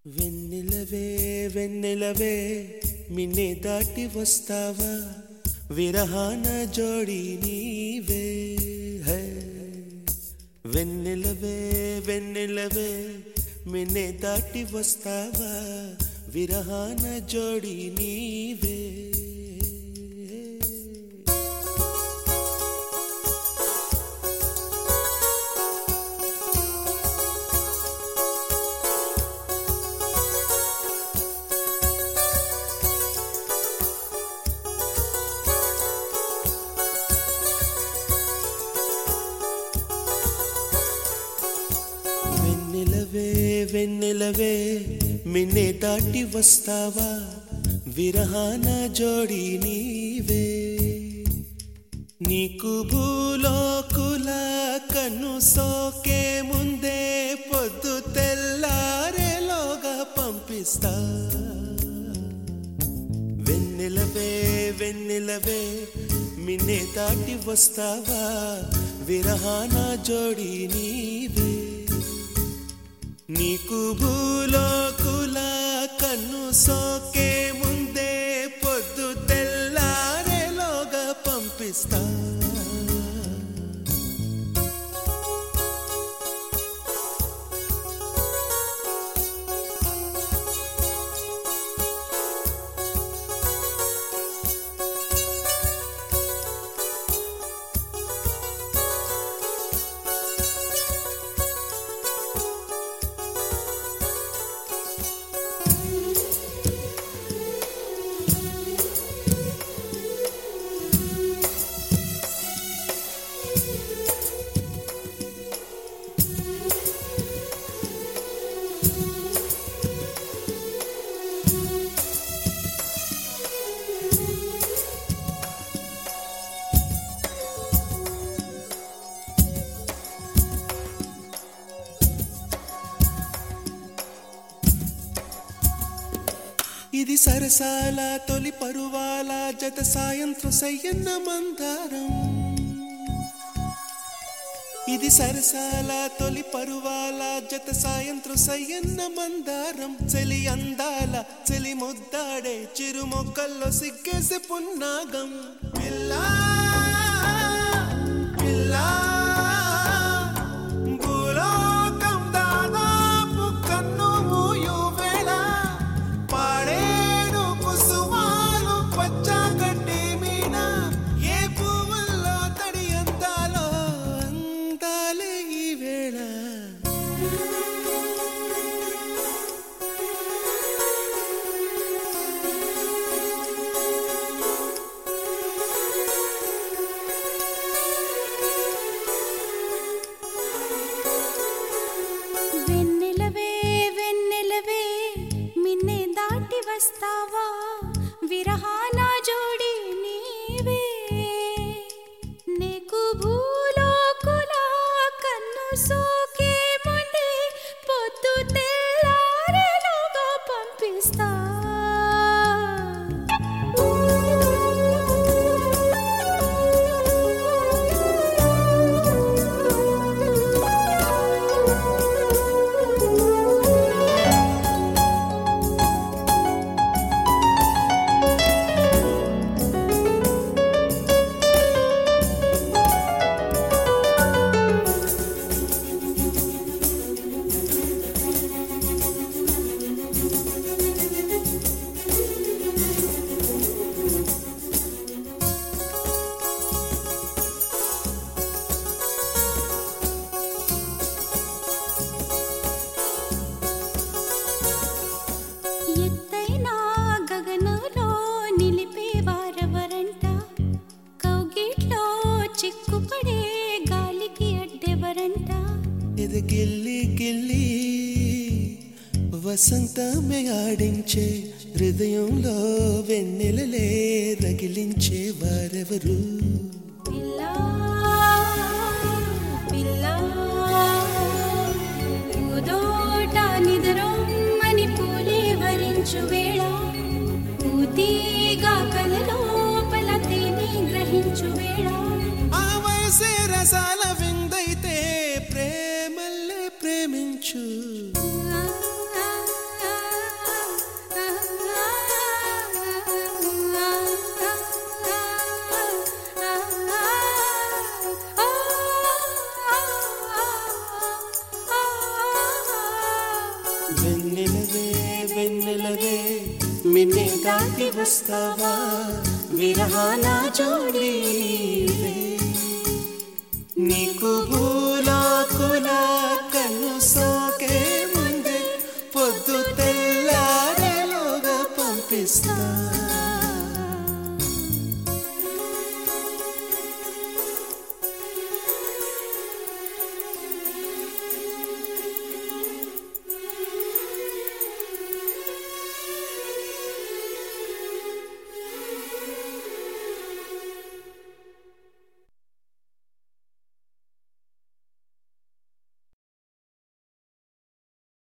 వెన్నెలవే వెన్నెలవే మిన్నే దాటి వస్తావా విరహాన జోడి నీవే హై వెన్నెలవే వెన్నెలవే మిన్నే దాటి వస్తావా విరహాన జోడి నీవే వెన్నెలవే వెన్నెలవే మిన్నే దాటి వస్తావా విరహాన జోడి నీవే నీకు భూలోకుల కన్ను సోకే ముందే పొద్దు తెల్లారేలోగా పంపిస్తా వెన్నెలవే వెన్నెలవే మిన్నే దాటి వస్తావా విరహాన జోడి నీవే నీకు భూలోకుల కన్ను సోకే ముందే పొద్దు తెల్లారేలోగా పంపిస్తా ఇది సరసాల తొలి పరువాల జత సాయంత్రం సయ్యన్న మందారం ఇది సరసాల తొలి పరువాల జత సాయంత్రం సయ్యన్న మందారం చలి అందాల చలి ముద్దాడే చిరు మొక్కల్లో సిగ్గేసే పున్నాగం పిల్లా పిల్లా వస్తావా విరహాన జోడి నీవే నీకు భూలోకుల కన్ను సోకే ముందే పొద్దు తెల్లారేలోగా పంపిస్తా ఎత్తైనా గగనంలో నిలిపే వారెవరంట కౌగిట్లో చిక్కుపడే గాలికి అడ్డెవరంట ఇది గిల్లి గిల్లి వసంతమే ఆడించే హృదయంలో వెన్నెలలే రగిలించే వారెవరు పిల్లా పిల్లా పూదోట నిద్రొమ్మని పూలే వరించు వేళ పూతీగా కలలోపల తేనె గ్రహించు వేళ ఆ వయసే రసాల విందైతే ప్రేమల్లే ప్రేమించు వెన్నెలవే వెన్నెలవే మిన్నే దాటి వస్తావా విరహాల జోడీవే నీకు భూలాకుల కన్ను సోకే ముందే పొద్దు తెల్లారేలోగా పంపిస్తా